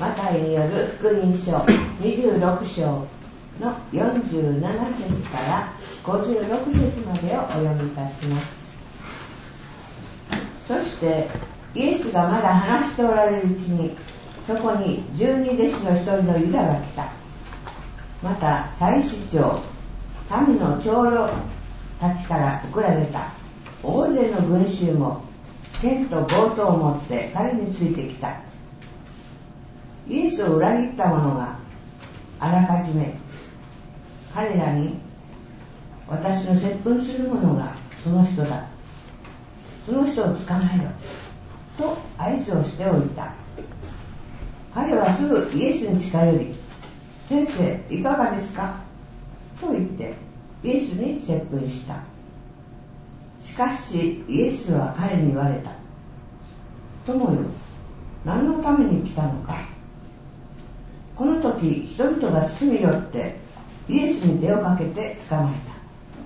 マタイによる福音書26章の47節から56節までをお読みいたします。そしてイエスがまだ話しておられるうちに、そこに12弟子の一人のユダが来た。また祭司長、民の長老たちから送られた大勢の群衆も剣と棒刀を持って彼についてきた。イエスを裏切った者があらかじめ彼らに、私の接吻する者がその人だ、その人を捕まえろと合図をしておいた。彼はすぐイエスに近寄り、先生いかがですかと言ってイエスに接吻した。しかしイエスは彼に言われた。友よ、何のために来たのか。この時人々が進み寄ってイエスに手をかけて捕まえた。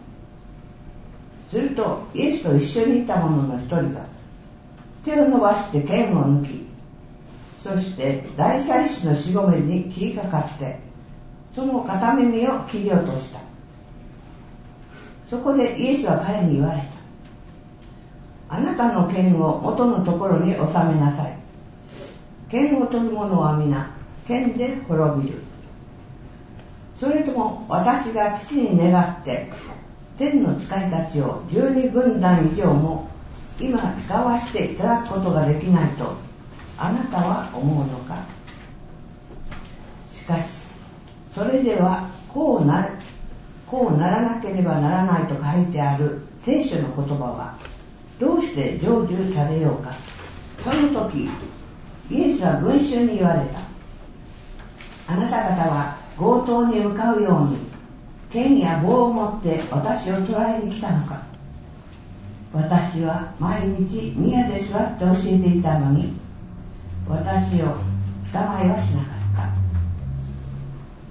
するとイエスと一緒にいた者の一人が手を伸ばして剣を抜き、そして大祭司のしごめに切りかかってその片耳を切り落とした。そこでイエスは彼に言われた。あなたの剣を元のところに収めなさい。剣を取る者は皆剣で滅びる。それとも私が父に願って天の使いたちを12軍団以上も今使わせていただくことができないとあなたは思うのか。しかしそれではこうならなければならないと書いてある聖書の言葉はどうして成就されようか。その時イエスは群衆に言われた。あなた方は強盗に向かうように剣や棒を持って私を捕らえに来たのか。私は毎日宮で座って教えていたのに私を捕まえはしなかった。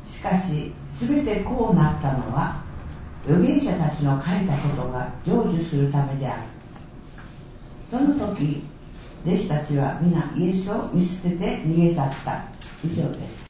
しかし全てこうなったのは預言者たちの書いたことが成就するためである。その時弟子たちは皆イエスを見捨てて逃げ去った。以上です。